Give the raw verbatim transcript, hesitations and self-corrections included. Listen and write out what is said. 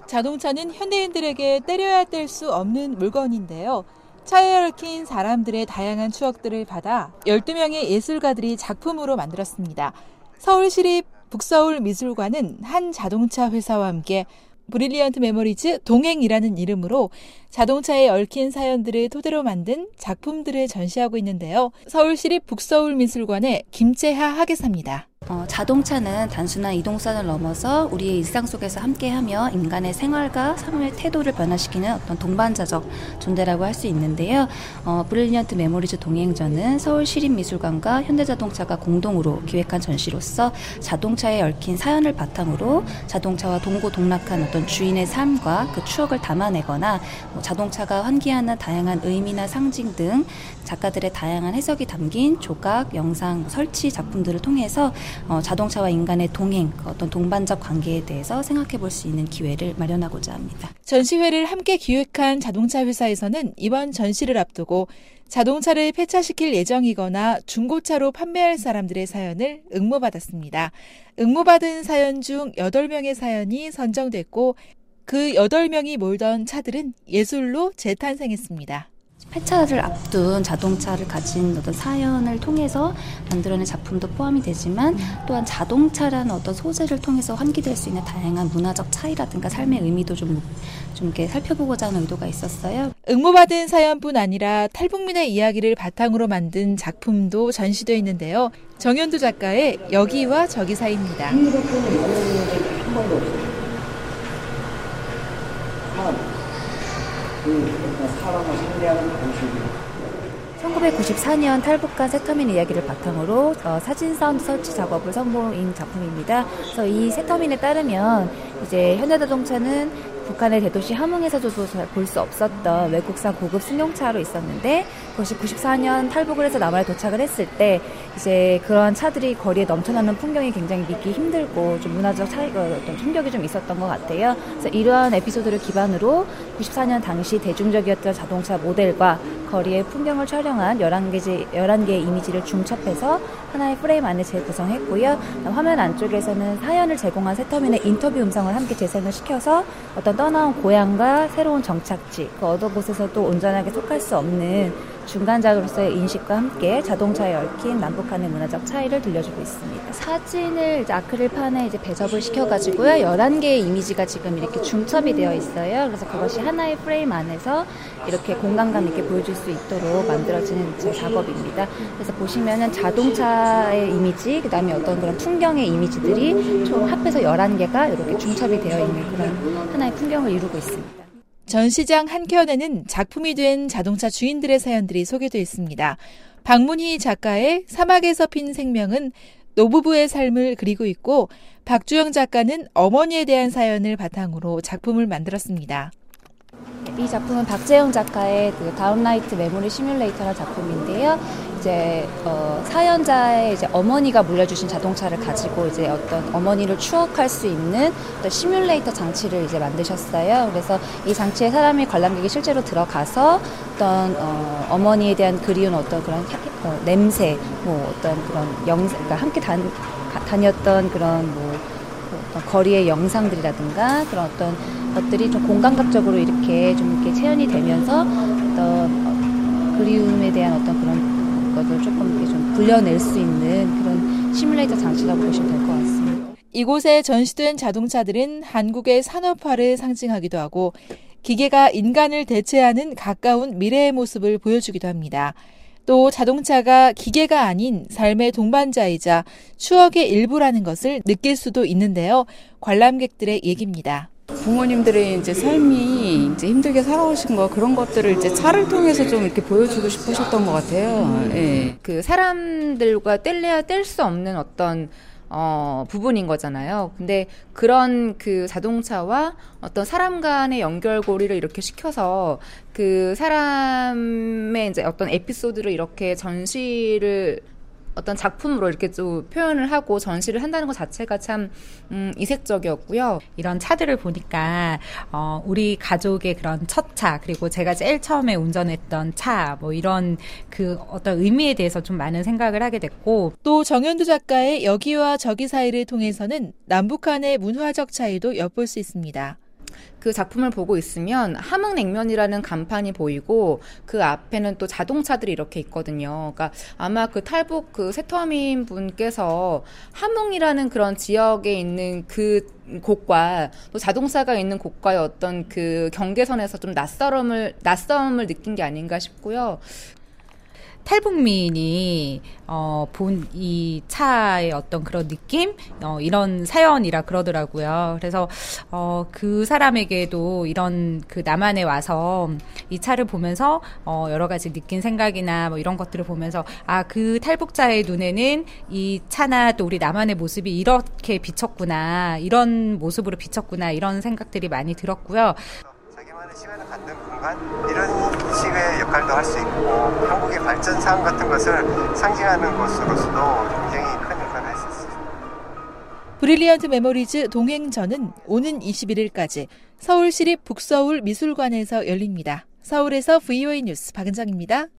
자동차는 현대인들에게 때려야 뗄 수 없는 물건인데요. 차에 얽힌 사람들의 다양한 추억들을 받아 열두 명의 예술가들이 작품으로 만들었습니다. 서울시립 북서울미술관은 한 자동차 회사와 함께 브릴리언트 메모리즈 동행이라는 이름으로 자동차에 얽힌 사연들을 토대로 만든 작품들을 전시하고 있는데요. 서울시립 북서울미술관의 김재하 학예사입니다. 어, 자동차는 단순한 이동수단을 넘어서 우리의 일상 속에서 함께하며 인간의 생활과 삶의 태도를 변화시키는 어떤 동반자적 존재라고 할 수 있는데요. 어, 브릴리언트 메모리즈 동행전은 서울시립미술관과 현대자동차가 공동으로 기획한 전시로서 자동차에 얽힌 사연을 바탕으로 자동차와 동고동락한 어떤 주인의 삶과 그 추억을 담아내거나 뭐 자동차가 환기하는 다양한 의미나 상징 등 작가들의 다양한 해석이 담긴 조각, 영상, 설치 작품들을 통해서 어, 자동차와 인간의 동행, 어떤 동반적 관계에 대해서 생각해 볼 수 있는 기회를 마련하고자 합니다. 전시회를 함께 기획한 자동차 회사에서는 이번 전시를 앞두고 자동차를 폐차시킬 예정이거나 중고차로 판매할 사람들의 사연을 응모받았습니다. 응모받은 사연 중 여덟 명의 사연이 선정됐고 그 여덟 명이 몰던 차들은 예술로 재탄생했습니다. 폐차를 앞둔 자동차를 가진 어떤 사연을 통해서 만들어낸 작품도 포함이 되지만 또한 자동차라는 어떤 소재를 통해서 환기될 수 있는 다양한 문화적 차이라든가 삶의 의미도 좀, 좀 이렇게 살펴보고자 하는 의도가 있었어요. 응모받은 사연뿐 아니라 탈북민의 이야기를 바탕으로 만든 작품도 전시되어 있는데요. 정현두 작가의 여기와 저기 사이입니다. 천구백구십사 년 탈북한 세터민 이야기를 바탕으로 어, 사진 사운드 설치 작업을 선보인 작품입니다. 그래서 이 세터민에 따르면 이제 현대자동차는 북한의 대도시 함흥에서도 볼 수 없었던 외국산 고급 승용차로 있었는데 그것이 구십사 년 탈북을 해서 남한에 도착을 했을 때 이제 그러한 차들이 거리에 넘쳐나는 풍경이 굉장히 믿기 힘들고 좀 문화적 차이가 어떤 충격이 좀 있었던 것 같아요. 그래서 이러한 에피소드를 기반으로 구십사 년 당시 대중적이었던 자동차 모델과 거리의 풍경을 촬영한 열한 개, 열한 개의 이미지를 중첩해서 하나의 프레임 안에 재구성했고요. 화면 안쪽에서는 사연을 제공한 세터민의 인터뷰 음성을 함께 재생을 시켜서 어떤 떠나온 고향과 새로운 정착지, 그 어느 곳에서도 온전하게 속할 수 없는 중간자로서의 인식과 함께 자동차에 얽힌 남북한의 문화적 차이를 들려주고 있습니다. 사진을 이제 아크릴판에 이제 배접을 시켜가지고요. 열한 개의 이미지가 지금 이렇게 중첩이 되어 있어요. 그래서 그것이 하나의 프레임 안에서 이렇게 공간감 있게 보여줄 수 있도록 만들어지는 제 작업입니다. 그래서 보시면은 자동차의 이미지, 그 다음에 어떤 그런 풍경의 이미지들이 총 합해서 열한 개가 이렇게 중첩이 되어 있는 그런 하나의 풍경을 이루고 있습니다. 전시장 한켠에는 작품이 된 자동차 주인들의 사연들이 소개되어 있습니다. 박문희 작가의 사막에서 핀 생명은 노부부의 삶을 그리고 있고 박주영 작가는 어머니에 대한 사연을 바탕으로 작품을 만들었습니다. 이 작품은 박재영 작가의 그 다운라이트 메모리 시뮬레이터라는 작품인데요. 이제 어, 사연자의 이제 어머니가 물려주신 자동차를 가지고 이제 어떤 어머니를 추억할 수 있는 어떤 시뮬레이터 장치를 이제 만드셨어요. 그래서 이 장치에 사람이 관람객이 실제로 들어가서 어떤 어, 어머니에 대한 그리운 어떤 그런 어, 냄새, 뭐 어떤 그런 영상, 그러니까 함께 단, 다녔던 그런 뭐 어떤 거리의 영상들이라든가 그런 어떤 것들이 좀 공감각적으로 이렇게 좀 이렇게 체현이 되면서 어떤 그리움에 대한 어떤 그런 것을 조금 이렇게 좀 불려낼 수 있는 그런 시뮬레이터 장치라고 보시면 될 것 같습니다. 이곳에 전시된 자동차들은 한국의 산업화를 상징하기도 하고 기계가 인간을 대체하는 가까운 미래의 모습을 보여주기도 합니다. 또 자동차가 기계가 아닌 삶의 동반자이자 추억의 일부라는 것을 느낄 수도 있는데요. 관람객들의 얘기입니다. 부모님들의 이제 삶이 이제 힘들게 살아오신 거 그런 것들을 이제 차를 통해서 좀 이렇게 보여주고 싶으셨던 것 같아요. 예. 그 사람들과 뗄래야 뗄 수 없는 어떤 어, 부분인 거잖아요. 근데 그런 그 자동차와 어떤 사람 간의 연결고리를 이렇게 시켜서 그 사람의 이제 어떤 에피소드를 이렇게 전시를 어떤 작품으로 이렇게 좀 표현을 하고 전시를 한다는 것 자체가 참 음, 이색적이었고요. 이런 차들을 보니까 어, 우리 가족의 그런 첫 차, 그리고 제가 제일 처음에 운전했던 차, 뭐 이런 그 어떤 의미에 대해서 좀 많은 생각을 하게 됐고, 또 정현두 작가의 여기와 저기 사이를 통해서는 남북한의 문화적 차이도 엿볼 수 있습니다. 그 작품을 보고 있으면 함흥냉면이라는 간판이 보이고 그 앞에는 또 자동차들이 이렇게 있거든요. 그러니까 아마 그 탈북 그 새터민 분께서 함흥이라는 그런 지역에 있는 그 곳과 또 자동차가 있는 곳과의 어떤 그 경계선에서 좀 낯설음을 낯섦을 느낀 게 아닌가 싶고요. 탈북민이 어, 본 이 차의 어떤 그런 느낌 어, 이런 사연이라 그러더라고요. 그래서 어, 그 사람에게도 이런 그 남한에 와서 이 차를 보면서 어, 여러 가지 느낀 생각이나 뭐 이런 것들을 보면서 아, 그 탈북자의 눈에는 이 차나 또 우리 남한의 모습이 이렇게 비쳤구나, 이런 모습으로 비쳤구나, 이런 생각들이 많이 들었고요. 자기만의 시간을 갖는 공간, 이런 식의 역할도 할 수 있고 한국의 발전 사항 같은 것을 상징하는 것으로서도 굉장히 큰 역할을 할 수 있습니다. 브릴리언트 메모리즈 동행전은 오는 이십일일까지 서울시립 북서울 미술관에서 열립니다. 서울에서 브이오에이 뉴스 박은정입니다.